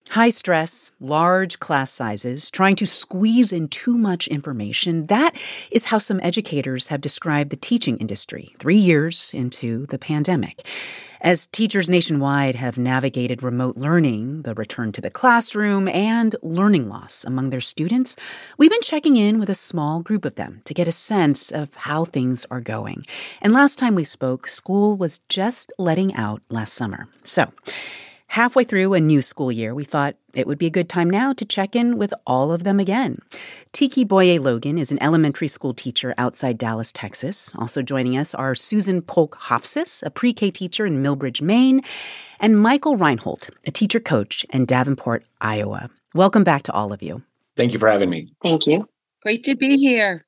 High stress, large class sizes, trying to squeeze in too much information. That is how some educators have described the teaching industry 3 years into the pandemic. As teachers nationwide have navigated remote learning, the return to the classroom, and learning loss among their students, we've been checking in with a small group of them to get a sense of how things are going. And last time we spoke, school was just letting out last summer. So, halfway through a new school year, we thought it would be a good time now to check in with all of them again. Tiki Boye Logan is an elementary school teacher outside Dallas, Texas. Also joining us are Susan Polk-Hofsis, a pre-K teacher in Millbridge, Maine, and Michael Reinhold, a teacher coach in Davenport, Iowa. Welcome back to all of you. Thank you for having me. Thank you. Great to be here.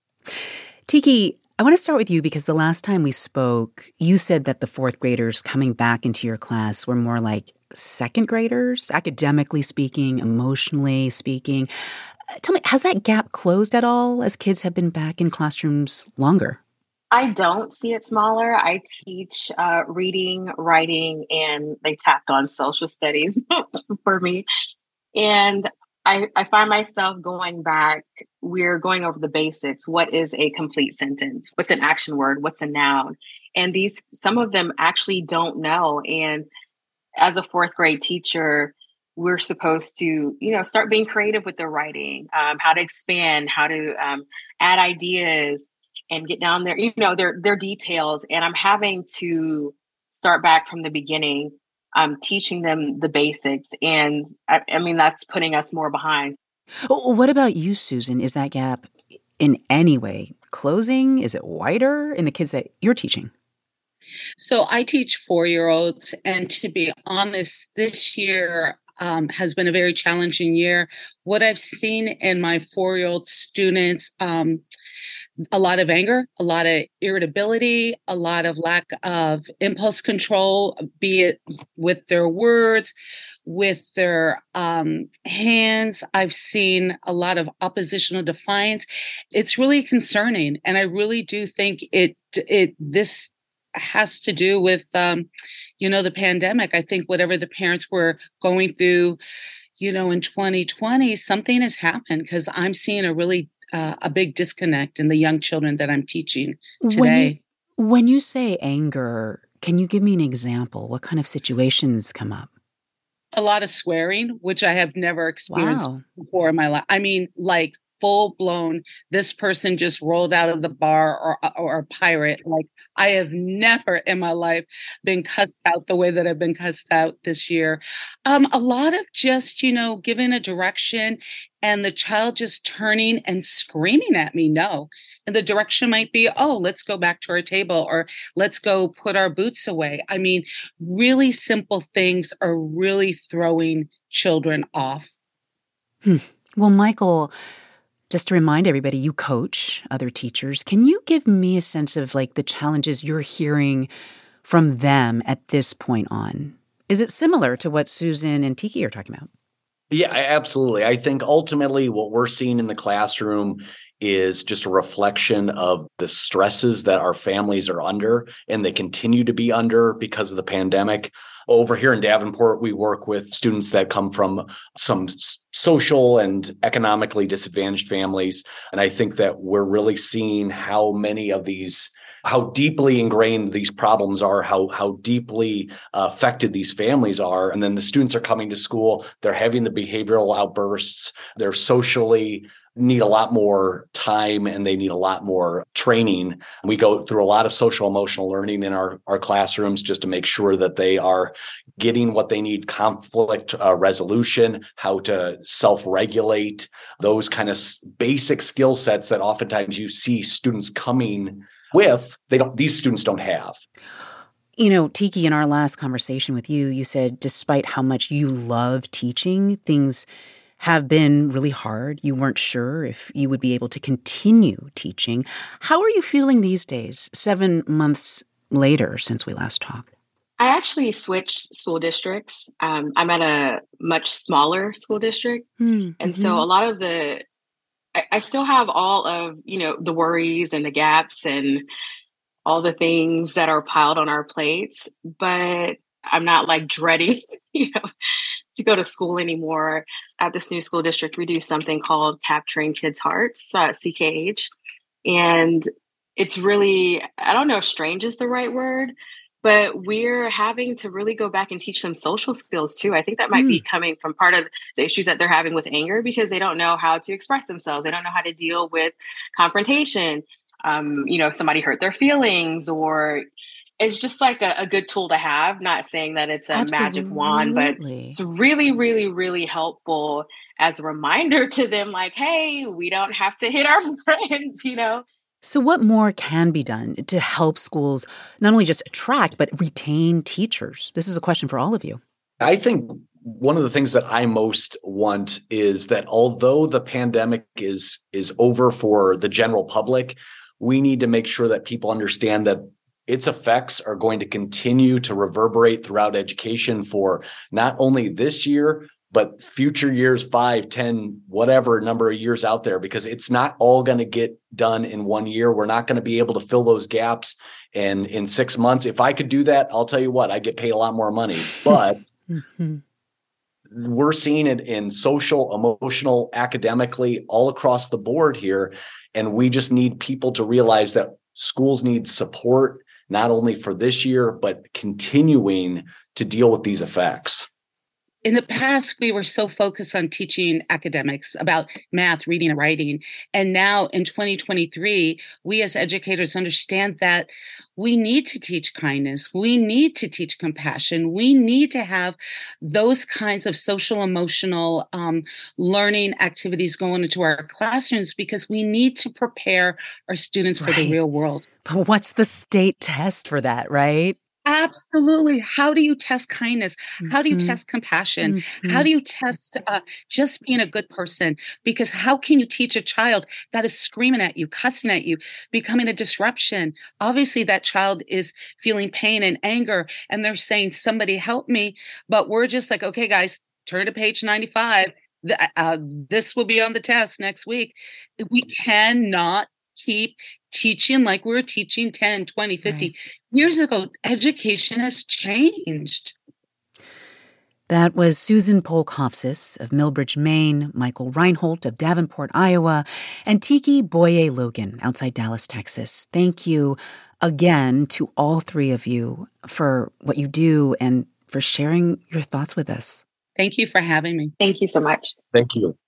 Tiki, I want to start with you because the last time we spoke, you said that the fourth graders coming back into your class were more like second graders, academically speaking, emotionally speaking. Tell me, has that gap closed at all as kids have been back in classrooms longer? I don't see it smaller. I teach reading, writing, and they tapped on social studies for me. And I find myself going back. We're going over the basics. What is a complete sentence? What's an action word? What's a noun? And some of them actually don't know. And as a fourth grade teacher, we're supposed to, start being creative with their writing, how to expand, how to add ideas and get down there, their details. And I'm having to start back from the beginning, teaching them the basics. And I mean, that's putting us more behind. What about you, Susan? Is that gap in any way closing? Is it wider in the kids that you're teaching? So I teach 4-year-olds, and to be honest, this year has been a very challenging year. What I've seen in my 4-year-old students, a lot of anger, a lot of irritability, a lot of lack of impulse control, be it with their words, with their hands. I've seen a lot of oppositional defiance. It's really concerning. And I really do think this has to do with, the pandemic. I think whatever the parents were going through, in 2020, something has happened because I'm seeing a big disconnect in the young children that I'm teaching today. When you say anger, can you give me an example? What kind of situations come up? A lot of swearing, which I have never experienced before in my life. I mean, like full blown, this person just rolled out of the bar or a pirate. Like I have never in my life been cussed out the way that I've been cussed out this year. A lot of just, giving a direction and the child just turning and screaming at me, no. And the direction might be, oh, let's go back to our table or let's go put our boots away. I mean, really simple things are really throwing children off. Well, Michael, just to remind everybody, you coach other teachers. Can you give me a sense of the challenges you're hearing from them at this point on? Is it similar to what Susan and Tiki are talking about? Yeah, absolutely. I think ultimately what we're seeing in the classroom is just a reflection of the stresses that our families are under and they continue to be under because of the pandemic. Over here in Davenport, we work with students that come from some social and economically disadvantaged families. And I think that we're really seeing how deeply ingrained these problems are, how deeply affected these families are. And then the students are coming to school, they're having the behavioral outbursts, they're socially need a lot more time and they need a lot more training. We go through a lot of social emotional learning in our classrooms just to make sure that they are getting what they need, conflict resolution, how to self-regulate, those kind of basic skill sets that oftentimes you see students coming with, these students don't have. Tiki, in our last conversation with you, you said despite how much you love teaching, things have been really hard. You weren't sure if you would be able to continue teaching. How are you feeling these days, 7 months later since we last talked? I actually switched school districts. I'm at a much smaller school district. And so a lot of I still have all of, the worries and the gaps and all the things that are piled on our plates, but I'm not dreading, to go to school anymore. At this new school district, we do something called Capturing Kids' Hearts, CKH. And it's really, I don't know if strange is the right word, but we're having to really go back and teach them social skills too. I think that might be coming from part of the issues that they're having with anger, because they don't know how to express themselves. They don't know how to deal with confrontation. If somebody hurt their feelings, or it's just like a good tool to have. Not saying that it's a magic wand, but it's really, really, really helpful as a reminder to them, like, hey, we don't have to hit our friends, So what more can be done to help schools not only just attract, but retain teachers? This is a question for all of you. I think one of the things that I most want is that although the pandemic is over for the general public, we need to make sure that people understand that its effects are going to continue to reverberate throughout education for not only this year, but future years, 5, 10, whatever number of years out there, because it's not all going to get done in 1 year. We're not going to be able to fill those gaps in 6 months. If I could do that, I'll tell you what, I get paid a lot more money. But we're seeing it in social, emotional, academically, all across the board here. And we just need people to realize that schools need support, not only for this year, but continuing to deal with these effects. In the past, we were so focused on teaching academics about math, reading, and writing. And now in 2023, we as educators understand that we need to teach kindness. We need to teach compassion. We need to have those kinds of social, emotional learning activities going into our classrooms, because we need to prepare our students for the real world. But what's the state test for that, right? Absolutely. How do you test kindness? How do you test compassion? How do you test just being a good person? Because how can you teach a child that is screaming at you, cussing at you, becoming a disruption? Obviously, that child is feeling pain and anger, and they're saying, somebody help me. But we're just like, okay, guys, turn to page 95. This will be on the test next week. We cannot keep teaching like we were teaching 10, 20, 50 years ago. Education has changed. That was Susan Polk-Hofsys of Millbridge, Maine, Michael Reinholt of Davenport, Iowa, and Tiki Boye Logan outside Dallas, Texas. Thank you again to all three of you for what you do and for sharing your thoughts with us. Thank you for having me. Thank you so much. Thank you.